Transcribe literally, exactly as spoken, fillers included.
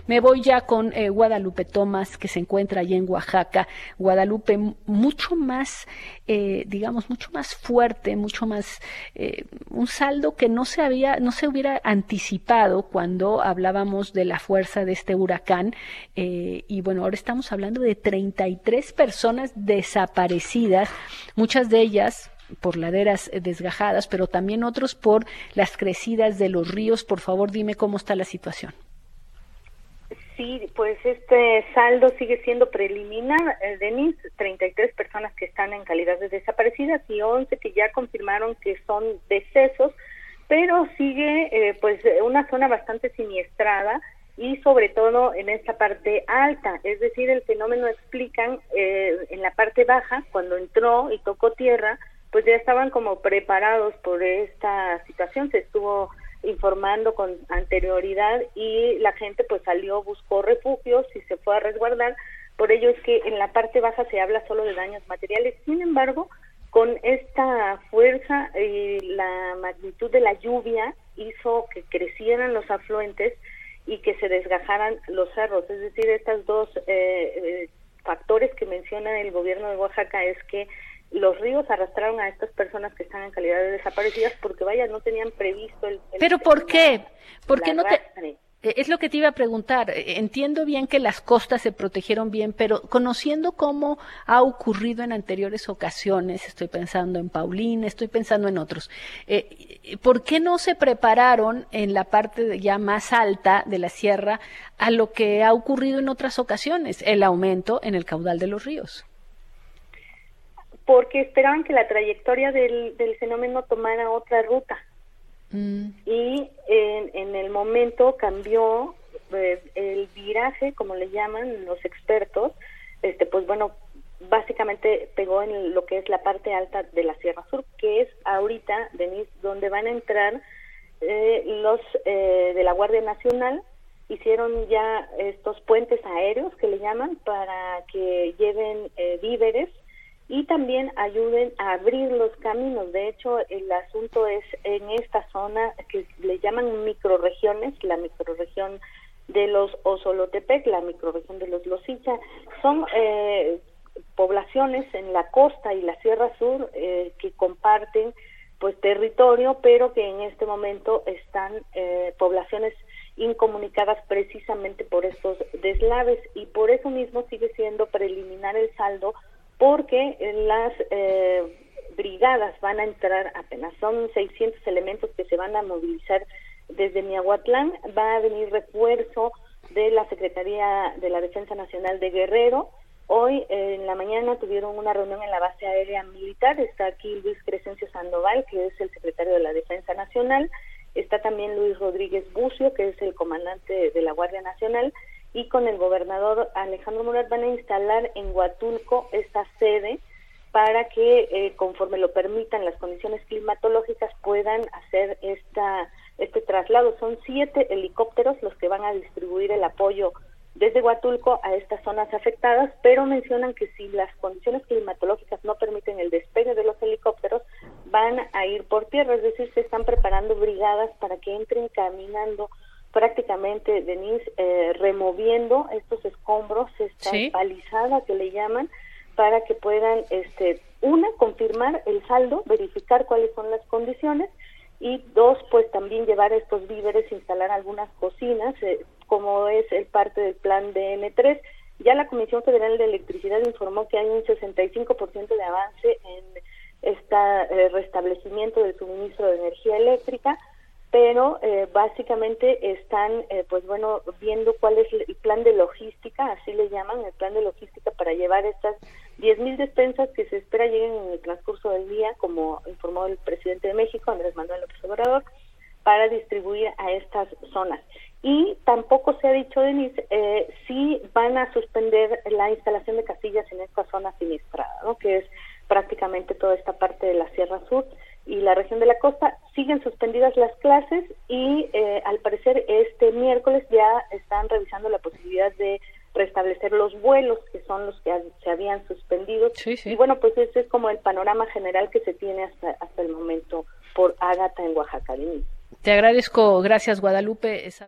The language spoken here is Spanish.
Me voy ya con eh, Guadalupe Tomás, que se encuentra allí en Oaxaca. Guadalupe, mucho más, eh, digamos, mucho más fuerte, mucho más, eh, un saldo que no se había, no se hubiera anticipado cuando hablábamos de la fuerza de este huracán. Eh, y bueno, ahora estamos hablando de treinta y tres personas desaparecidas, muchas de ellas por laderas desgajadas, pero también otros por las crecidas de los ríos. Por favor, dime cómo está la situación. Sí, pues este saldo sigue siendo preliminar, eh, Denise, treinta y tres personas que están en calidad de desaparecidas y once que ya confirmaron que son decesos, pero sigue eh, pues una zona bastante siniestrada y sobre todo en esta parte alta, es decir, el fenómeno explican eh, en la parte baja, cuando entró y tocó tierra, pues ya estaban como preparados por esta situación, se estuvo informando con anterioridad y la gente pues salió, buscó refugios y se fue a resguardar. Por ello es que en la parte baja se habla solo de daños materiales. Sin embargo, con esta fuerza y la magnitud de la lluvia hizo que crecieran los afluentes y que se desgajaran los cerros. Es decir, estos dos eh, eh, factores que menciona el gobierno de Oaxaca es que los ríos arrastraron a estas personas que están en calidad de desaparecidas porque, vaya, no tenían previsto el... el ¿Pero por qué? ¿Por qué no te...? arrastre. Es lo que te iba a preguntar. Entiendo bien que las costas se protegieron bien, pero conociendo cómo ha ocurrido en anteriores ocasiones, estoy pensando en Paulín, estoy pensando en otros, eh, ¿por qué no se prepararon en la parte ya más alta de la sierra a lo que ha ocurrido en otras ocasiones, el aumento en el caudal de los ríos? Porque esperaban que la trayectoria del, del fenómeno tomara otra ruta. Mm. Y en, en el momento cambió eh, el viraje, como le llaman los expertos, este pues bueno, básicamente pegó en lo que es la parte alta de la Sierra Sur, que es ahorita, Denise, donde van a entrar eh, los eh, de la Guardia Nacional. Hicieron ya estos puentes aéreos, que le llaman, para que lleven eh, víveres, y también ayuden a abrir los caminos. De hecho, el asunto es en esta zona que le llaman microrregiones, la microrregión de los Osolotepec, la microrregión de los Losicha, son eh, poblaciones en la costa y la Sierra Sur eh, que comparten pues territorio, pero que en este momento están eh, poblaciones incomunicadas precisamente por estos deslaves, y por eso mismo sigue siendo preliminar el saldo, porque las eh, brigadas van a entrar apenas, son seiscientos elementos que se van a movilizar desde Miahuatlán, va a venir refuerzo de la Secretaría de la Defensa Nacional de Guerrero. Hoy eh, en la mañana tuvieron una reunión en la base aérea militar, está aquí Luis Crescencio Sandoval, que es el secretario de la Defensa Nacional, está también Luis Rodríguez Bucio, que es el comandante de la Guardia Nacional, y con el gobernador Alejandro Murat van a instalar en Huatulco esta sede para que, eh, conforme lo permitan las condiciones climatológicas, puedan hacer esta este traslado. Son siete helicópteros los que van a distribuir el apoyo desde Huatulco a estas zonas afectadas, pero mencionan que si las condiciones climatológicas no permiten el despegue de los helicópteros, van a ir por tierra, es decir, se están preparando brigadas para que entren caminando prácticamente, Denise, eh, removiendo estos escombros, esta ¿Sí? palizada que le llaman, para que puedan, este, una, confirmar el saldo, verificar cuáles son las condiciones, y dos, pues también llevar estos víveres, instalar algunas cocinas, eh, como es el parte del plan D N tres. Ya la Comisión Federal de Electricidad informó que hay un sesenta y cinco por ciento de avance en este restablecimiento del suministro de energía eléctrica, pero eh, básicamente están, eh, pues bueno, viendo cuál es el plan de logística, así le llaman, el plan de logística para llevar estas diez mil despensas que se espera lleguen en el transcurso del día, como informó el presidente de México, Andrés Manuel López Obrador, para distribuir a estas zonas. Y tampoco se ha dicho, Denise, eh, si van a suspender la instalación de casillas en esta zona siniestrada, ¿no?, que es prácticamente toda esta parte de la Sierra Sur y la región de la costa. Siguen suspendidas las clases y eh, al parecer este miércoles ya están revisando la posibilidad de restablecer los vuelos, que son los que se habían suspendido. Sí, sí. Y bueno, pues ese es como el panorama general que se tiene hasta hasta el momento por Ágata en Oaxaca. Te agradezco, gracias Guadalupe. Esa...